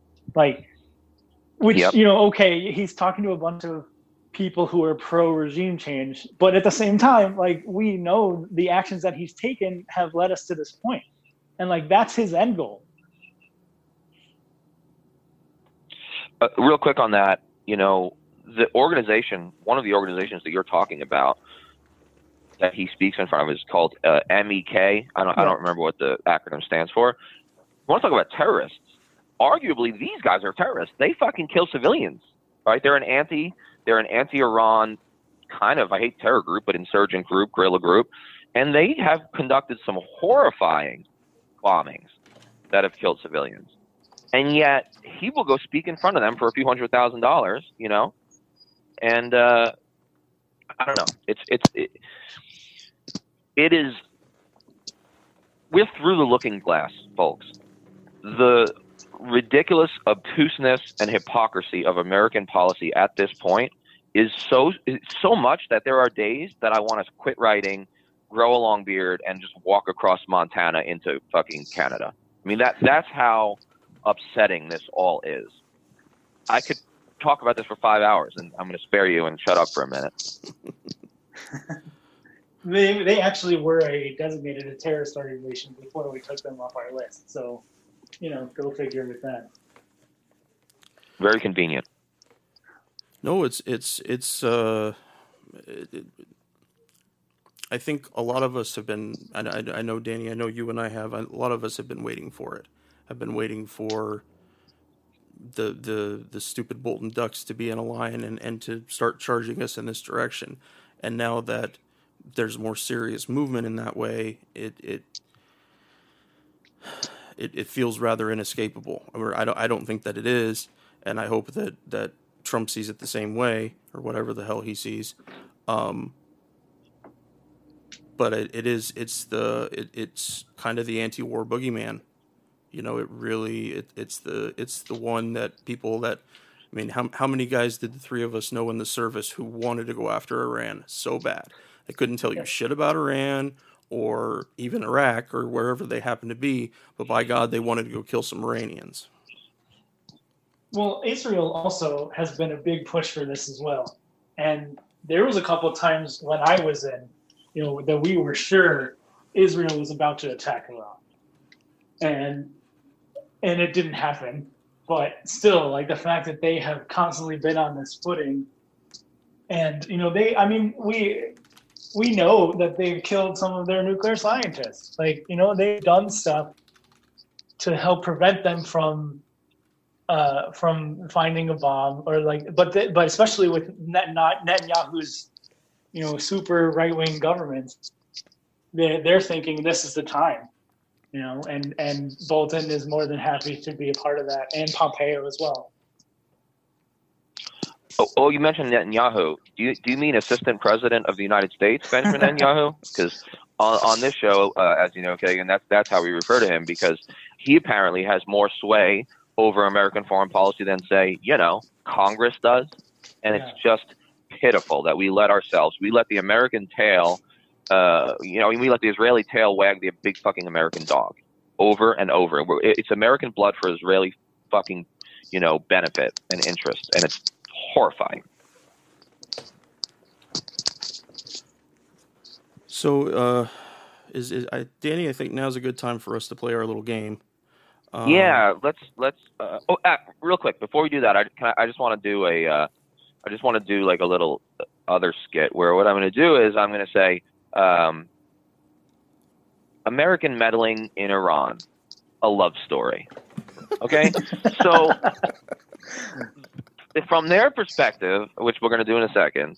Okay, he's talking to a bunch of people who are pro regime change, but at the same time, we know the actions that he's taken have led us to this point, and that's his end goal. Real quick on that, the organization, one of the organizations that you're talking about that he speaks in front of is called MEK. I don't remember what the acronym stands for. I want to talk about terrorists. Arguably, these guys are terrorists. They fucking kill civilians, right? They're an anti-Iran kind of, I hate terror group, but insurgent group, guerrilla group. And they have conducted some horrifying bombings that have killed civilians. And yet he will go speak in front of them for a few $100,000, And I don't know. It is. We're through the looking glass, folks. The ridiculous obtuseness and hypocrisy of American policy at this point is so much that there are days that I want to quit writing, grow a long beard, and just walk across Montana into fucking Canada. I mean, that's how upsetting this all is. I could talk about this for 5 hours, and I'm going to spare you and shut up for a minute. They actually were designated a terrorist organization before we took them off our list. So, go figure with that. Very convenient. No, I think a lot of us have been, I know, Danny, I know you and I have, a lot of us have been waiting for it. I've been waiting for the stupid Bolton Ducks to be in a line and to start charging us in this direction. And now that there's more serious movement in that way, it feels rather inescapable. I don't think that it is, and I hope that Trump sees it the same way, or whatever the hell he sees. But it's kind of the anti-war boogeyman. It's the one that people that, I mean, how many guys did the three of us know in the service who wanted to go after Iran so bad? They couldn't tell you shit about Iran or even Iraq or wherever they happen to be, but by God, they wanted to go kill some Iranians. Well, Israel also has been a big push for this as well. And there was a couple of times when I was in, that we were sure Israel was about to attack Iran. And it didn't happen. But still, like, the fact that they have constantly been on this footing, and we know that they've killed some of their nuclear scientists. Like, they've done stuff to help prevent them from finding a bomb, or but especially with Netanyahu's, super right-wing governments, they're thinking this is the time, and Bolton is more than happy to be a part of that, and Pompeo as well. Oh, you mentioned Netanyahu. Do you mean Assistant President of the United States, Benjamin Netanyahu? Because on this show, as you know, Kagan, that's how we refer to him, because he apparently has more sway over American foreign policy than, say, Congress does. And it's just pitiful that we let the American tail, we let the Israeli tail wag the big fucking American dog over and over. It's American blood for Israeli fucking, benefit and interest. And it's horrifying. So, Danny, I think now's a good time for us to play our little game. Let's. Real quick before we do that, I just want to do like a little other skit where what I'm going to do is I'm going to say, American meddling in Iran, a love story. Okay, so from their perspective, which we're going to do in a second,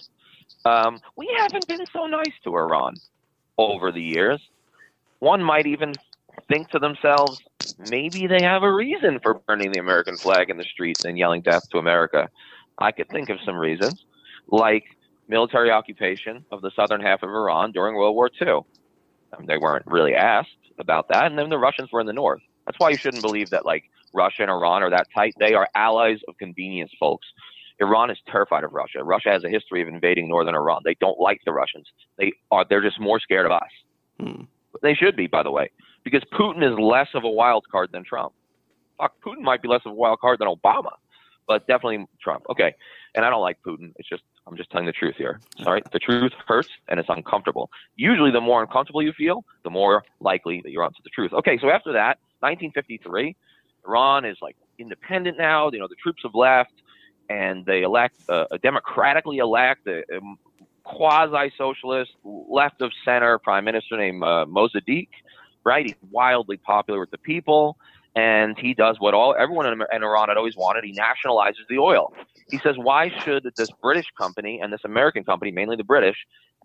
we haven't been so nice to Iran over the years. One might even think to themselves, maybe they have a reason for burning the American flag in the streets and yelling death to America. I could think of some reasons, like military occupation of the southern half of Iran during World War II. They weren't really asked about that, and then the Russians were in the north. That's why you shouldn't believe that, like, Russia and Iran are that tight. They are allies of convenience, folks. Iran is terrified of Russia. Russia has a history of invading northern Iran. They don't like the Russians. They're just more scared of us. They should be, by the way, because Putin is less of a wild card than Trump. Fuck, Putin might be less of a wild card than Obama, but definitely Trump. Okay, and I don't like Putin. I'm just telling the truth here. Sorry, the truth hurts and it's uncomfortable. Usually, the more uncomfortable you feel, the more likely that you're onto the truth. Okay, so after that, 1953, Iran is like independent now. The troops have left, and they elect a democratically elect a quasi-socialist, left of center prime minister named Mossadegh. Right, he's wildly popular with the people, and he does what everyone in Iran had always wanted. He nationalizes the oil. He says, why should this British company and this American company, mainly the British,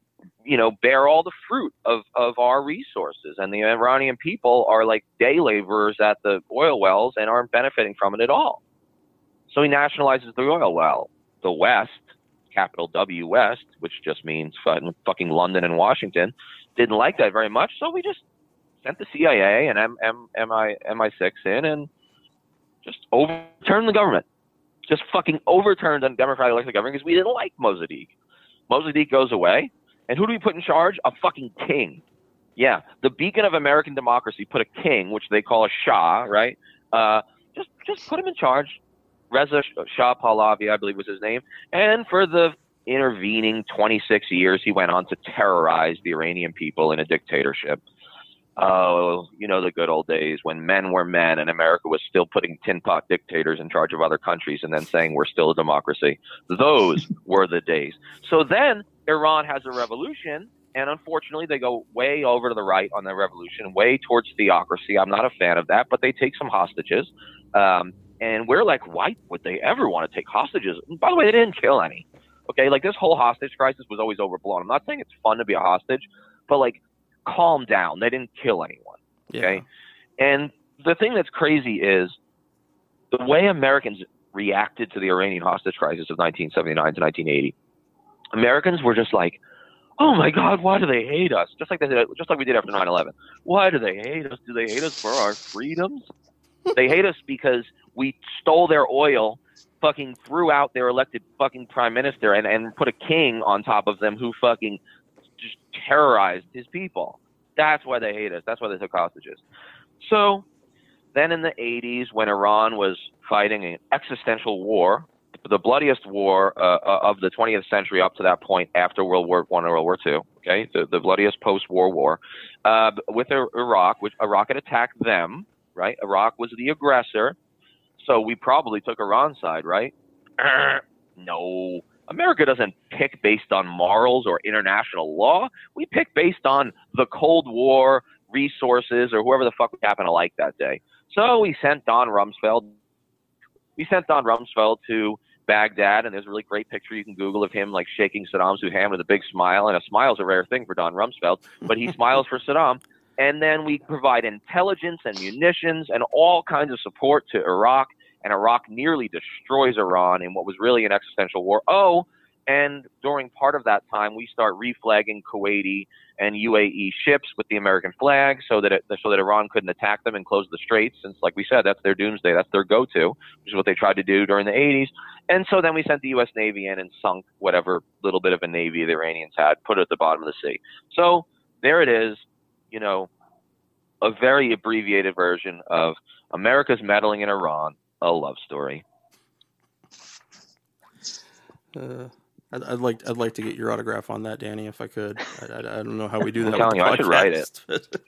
bear all the fruit of our resources? And the Iranian people are like day laborers at the oil wells and aren't benefiting from it at all. So he nationalizes the oil well. The West, capital W West, which just means fucking London and Washington, didn't like that very much. So we just sent the CIA and MI6 in and just overturned the government. Just fucking overturned the democratic elected government because we didn't like Mossadegh. Mossadegh goes away, and who do we put in charge? A fucking king. Yeah, the beacon of American democracy put a king, which they call a Shah, right? Just put him in charge. Reza Shah Pahlavi, I believe was his name. And for the intervening 26 years, he went on to terrorize the Iranian people in a dictatorship. Oh, you know, the good old days when men were men and America was still putting tin pot dictators in charge of other countries and then saying we're still a democracy. Those were the days. So then Iran has a revolution, and unfortunately they go way over to the right on the revolution, way towards theocracy. I'm not a fan of that, but they take some hostages. And we're like, why would they ever want to take hostages? And by the way, they didn't kill any. Okay, like this whole hostage crisis was always overblown. I'm not saying it's fun to be a hostage, but like, calm down. They didn't kill anyone. Okay. Yeah. And the thing that's crazy is the way Americans reacted to the Iranian hostage crisis of 1979 to 1980. Americans were just like, oh my God, why do they hate us? Just like they did, just like we did after 9/11. Why do they hate us? Do they hate us for our freedoms? They hate us because we stole their oil, fucking threw out their elected fucking prime minister and put a king on top of them who fucking just terrorized his people. That's why they hate us. That's why they took hostages. So then in the 80s, when Iran was fighting an existential war, the bloodiest war of the 20th century up to that point after World War I and World War II, okay, the bloodiest post-war war, with Iraq, which Iraq had attacked them, right? Iraq was the aggressor. So we probably took Iran's side, right? No. America doesn't pick based on morals or international law. We pick based on the Cold War resources or whoever the fuck we happen to like that day. So we sent Don Rumsfeld. To Baghdad, and there's a really great picture you can Google of him like shaking Saddam's hand with a big smile. And a smile is a rare thing for Don Rumsfeld, but he smiles for Saddam. And then we provide intelligence and munitions and all kinds of support to Iraq. And Iraq nearly destroys Iran in what was really an existential war. Oh, and during part of that time, we start reflagging Kuwaiti and UAE ships with the American flag so that Iran couldn't attack them and close the straits. Since, like we said, that's their doomsday, that's their go-to, which is what they tried to do during the 80s. And so then we sent the U.S. Navy in and sunk whatever little bit of a navy the Iranians had, put it at the bottom of the sea. So there it is, you know, a very abbreviated version of America's meddling in Iran. A love story. I'd like to get your autograph on that, Danny, if I could. I don't know how we do that. I'm telling you, I should write it.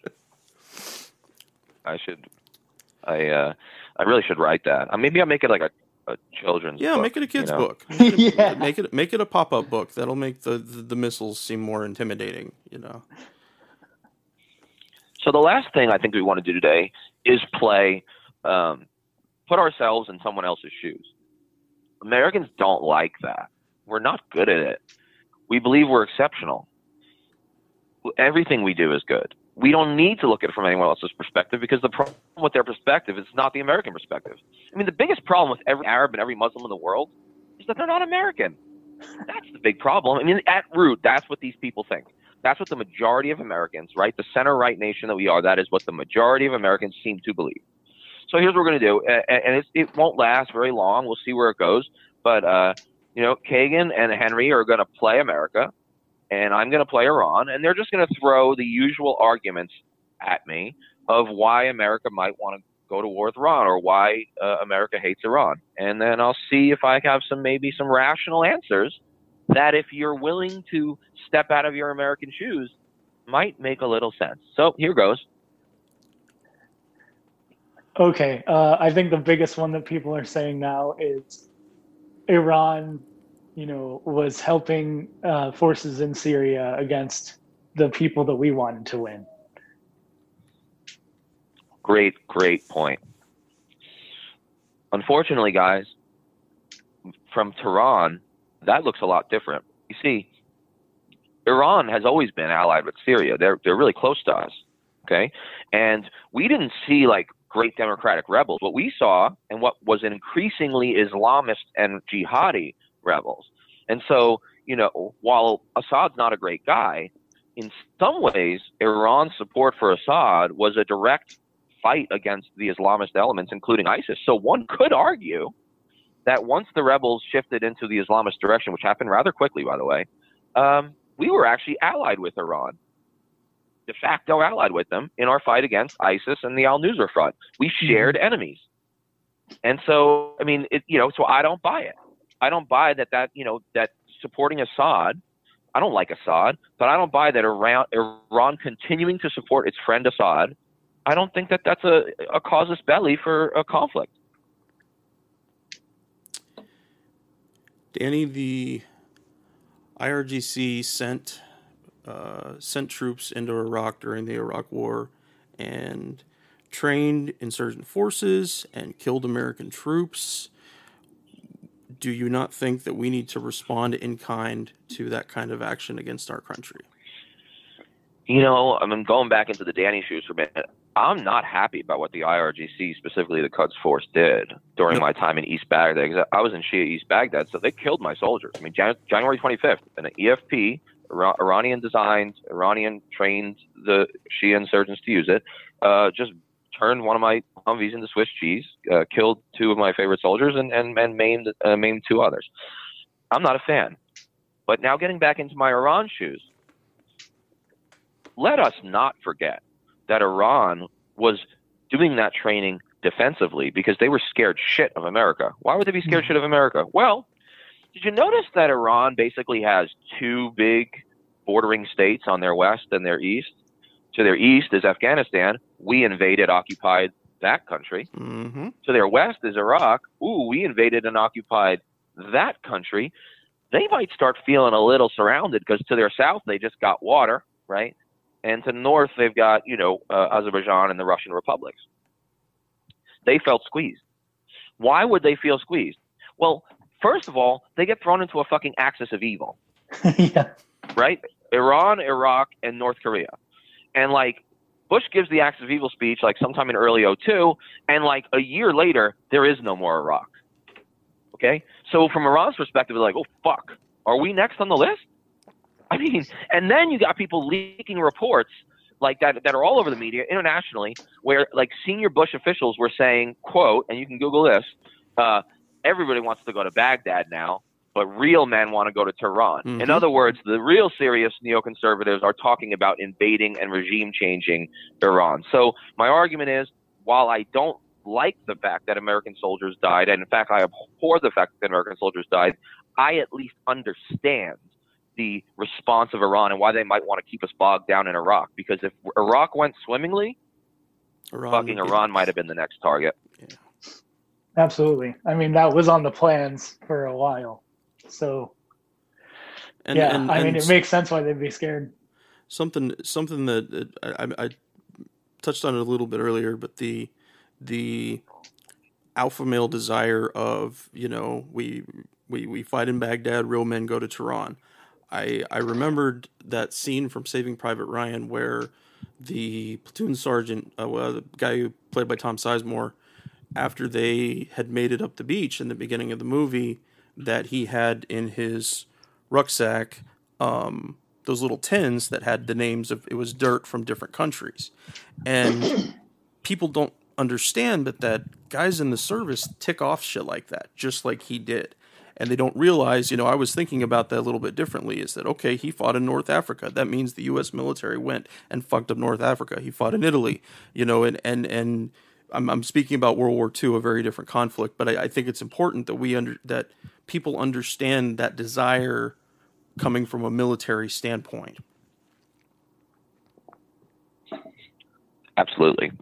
I really should write that. Maybe I'll make it like a children's book. Yeah, make it a kid's book. Make it a pop-up book. That'll make the missiles seem more intimidating, you know. So the last thing I think we want to do today is play put ourselves in someone else's shoes. Americans don't like that. We're not good at it. We believe we're exceptional. Everything we do is good. We don't need to look at it from anyone else's perspective because the problem with their perspective is not the American perspective. I mean, the biggest problem with every Arab and every Muslim in the world is that they're not American. That's the big problem. I mean, at root, that's what these people think. That's what the majority of Americans, right? The center-right nation that we are, that is what the majority of Americans seem to believe. So here's what we're going to do, and it won't last very long. We'll see where it goes. But, you know, Kagan and Henry are going to play America, and I'm going to play Iran, and they're just going to throw the usual arguments at me of why America might want to go to war with Iran or why America hates Iran. And then I'll see if I have maybe some rational answers that, if you're willing to step out of your American shoes, might make a little sense. So here goes. Okay, I think the biggest one that people are saying now is Iran, you know, was helping forces in Syria against the people that we wanted to win. Great point. Unfortunately, guys, from Tehran, that looks a lot different. You see, Iran has always been allied with Syria. They're really close to us, okay? And we didn't see, like, great democratic rebels. What we saw, and what was an increasingly Islamist and jihadi rebels. And so, you know, while Assad's not a great guy, in some ways, Iran's support for Assad was a direct fight against the Islamist elements, including ISIS. So one could argue that once the rebels shifted into the Islamist direction, which happened rather quickly, by the way, we were actually allied with Iran. De facto allied with them in our fight against ISIS and the al-Nusra Front. We shared enemies. And so, I mean, so I don't buy it. I don't buy that supporting Assad. I don't like Assad, but I don't buy that Iran continuing to support its friend Assad. I don't think that that's a casus belli for a conflict. Danny, the IRGC sent troops into Iraq during the Iraq War and trained insurgent forces and killed American troops. Do you not think that we need to respond in kind to that kind of action against our country? I mean, going back into the Danny shoes for a minute, I'm not happy about what the IRGC, specifically the Quds Force, did during my time in East Baghdad. Because I was in Shia East Baghdad, so they killed my soldiers. I mean, January 25th, an EFP, Iranian designed, Iranian trained the Shia insurgents to use it, just turned one of my Humvees into Swiss cheese, killed two of my favorite soldiers, and maimed two others. I'm not a fan. But now getting back into my Iran shoes, let us not forget that Iran was doing that training defensively because they were scared shit of America. Why would they be scared shit of America? Well, did you notice that Iran basically has two big bordering states on their west and their east? To their east is Afghanistan. We invaded, occupied that country. Mm-hmm. To their west is Iraq. Ooh, we invaded and occupied that country. They might start feeling a little surrounded because to their south, they just got water, right? And to the north, they've got, Azerbaijan and the Russian republics. They felt squeezed. Why would they feel squeezed? Well, first of all, they get thrown into a fucking axis of evil. Yeah. Right? Iran, Iraq, and North Korea. And, Bush gives the axis of evil speech, sometime in early 2002, and, a year later, there is no more Iraq. Okay? So from Iran's perspective, they're like, oh, fuck. Are we next on the list? I mean, and then you got people leaking reports that are all over the media internationally where senior Bush officials were saying, quote, and you can Google this, everybody wants to go to Baghdad now, but real men want to go to Tehran. Mm-hmm. In other words, the real serious neoconservatives are talking about invading and regime changing Iran. So my argument is, while I don't like the fact that American soldiers died, and in fact I abhor the fact that American soldiers died, I at least understand the response of Iran and why they might want to keep us bogged down in Iraq. Because if Iraq went swimmingly, Iran might have been the next target. Yeah. Absolutely. I mean, that was on the plans for a while. So, it makes sense why they'd be scared. Something that I touched on it a little bit earlier, but the alpha male desire of, we fight in Baghdad, real men go to Tehran. I remembered that scene from Saving Private Ryan where the platoon sergeant, the guy who played by Tom Sizemore, after they had made it up the beach in the beginning of the movie, that he had in his rucksack those little tins that had the names of, it was dirt from different countries. And people don't understand that guys in the service tick off shit like that, just like he did. And they don't realize, I was thinking about that a little bit differently, is that, okay, he fought in North Africa. That means the U.S. military went and fucked up North Africa. He fought in Italy, and I'm speaking about World War II, a very different conflict, but I think it's important that that people understand that desire coming from a military standpoint. Absolutely.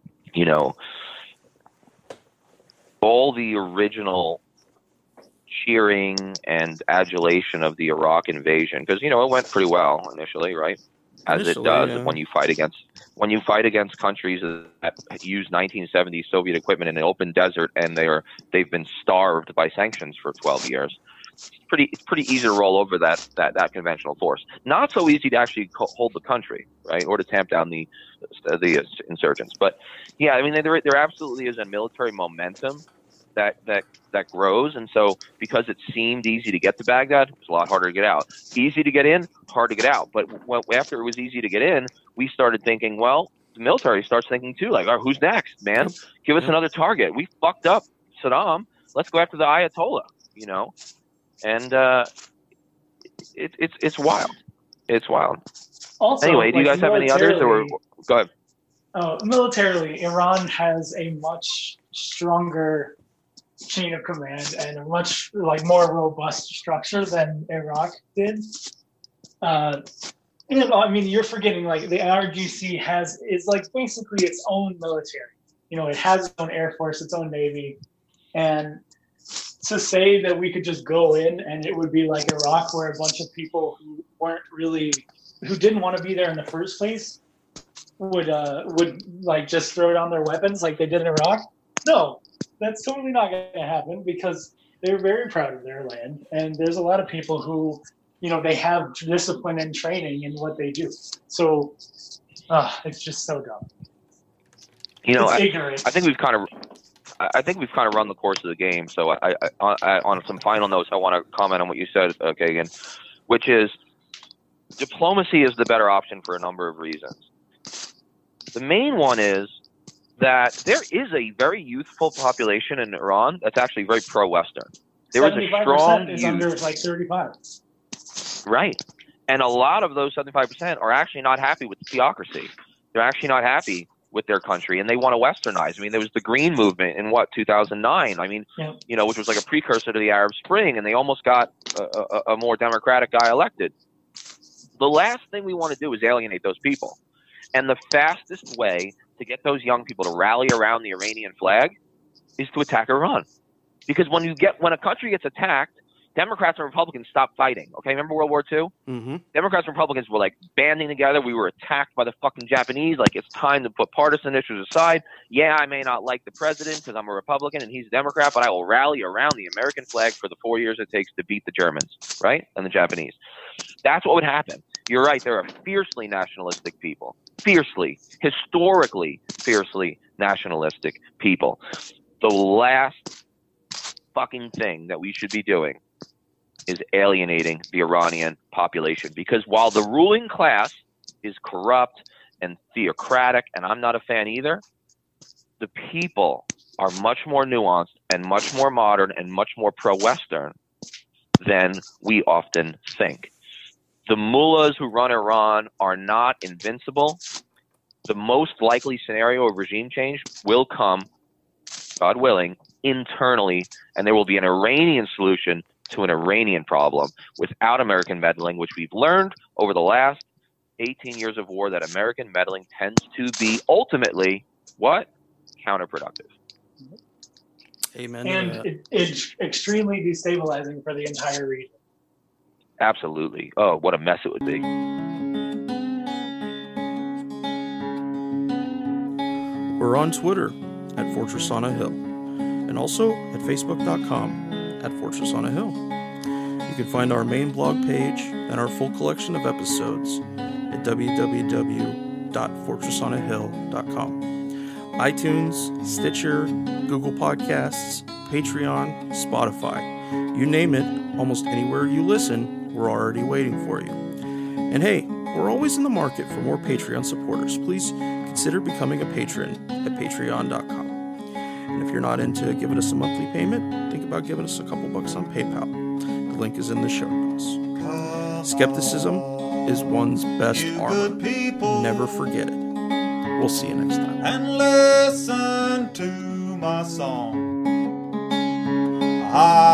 All the original cheering and adulation of the Iraq invasion, because it went pretty well initially, right? As it does, yeah. When you fight against countries that use 1970s Soviet equipment in an open desert and they've been starved by sanctions for 12 years. It's pretty easy to roll over that conventional force. Not so easy to actually hold the country, right, or to tamp down the insurgents. But yeah, I mean, there absolutely is a military momentum that grows, and so because it seemed easy to get to Baghdad, it's a lot harder to get out. Easy to get in, hard to get out. But after it was easy to get in, we started thinking, well, the military starts thinking too, all right, who's next, man? Give us another target. We fucked up Saddam. Let's go after the Ayatollah, And it's wild. It's wild. Also, anyway, do you guys have any others? Or go ahead. Militarily, Iran has a much stronger chain of command and a much like more robust structure than Iraq did. And I mean, you're forgetting like the IRGC is like basically its own military. You know, it has its own air force, its own navy, and to say that we could just go in and it would be like Iraq, where a bunch of people who didn't want to be there in the first place would like just throw down their weapons like they did in Iraq. No, that's totally not going to happen because they're very proud of their land, and there's a lot of people who, you know, they have discipline and training in what they do. So it's just so dumb. You know, it's ignorant. I think we've kind of run the course of the game. So I on some final notes, I want to comment on what you said, Kagan, which is diplomacy is the better option for a number of reasons. The main one is that there is a very youthful population in Iran that's actually very pro-Western. There is a strong is under like 35. Right. And a lot of those 75% are actually not happy with the theocracy. They're actually not happy with their country, and they want to Westernize. I mean, there was the Green Movement in 2009. I mean, you know, which was like a precursor to the Arab Spring, and they almost got a more democratic guy elected. The last thing we want to do is alienate those people. And the fastest way to get those young people to rally around the Iranian flag is to attack Iran. Because when a country gets attacked, Democrats and Republicans stop fighting. Okay, remember World War II? Mm-hmm. Democrats and Republicans were like banding together. We were attacked by the fucking Japanese. Like, it's time to put partisan issues aside. Yeah, I may not like the president because I'm a Republican and he's a Democrat, but I will rally around the American flag for the 4 years it takes to beat the Germans, right? And the Japanese. That's what would happen. You're right. There are fiercely nationalistic people. Historically fiercely nationalistic people. The last fucking thing that we should be doing is alienating the Iranian population, because while the ruling class is corrupt and theocratic, and I'm not a fan either, the people are much more nuanced and much more modern and much more pro-Western than we often think. The mullahs who run Iran are not invincible. The most likely scenario of regime change will come, God willing, internally, and there will be an Iranian solution to an Iranian problem without American meddling, which we've learned over the last 18 years of war that American meddling tends to be ultimately what? Counterproductive. Amen. And it's extremely destabilizing for the entire region. Absolutely. Oh, what a mess it would be. We're on Twitter at Fortress on a Hill, and also at Facebook.com at Fortress on a Hill. You can find our main blog page and our full collection of episodes at www.fortressonahill.com. iTunes, Stitcher, Google Podcasts, Patreon, Spotify. You name it, almost anywhere you listen, we're already waiting for you. And hey, we're always in the market for more Patreon supporters. Please consider becoming a patron at patreon.com. And if you're not into giving us a monthly payment, think about giving us a couple bucks on PayPal. The link is in the show notes. Skepticism is one's best armor. Never forget it. We'll see you next time. And listen to my song.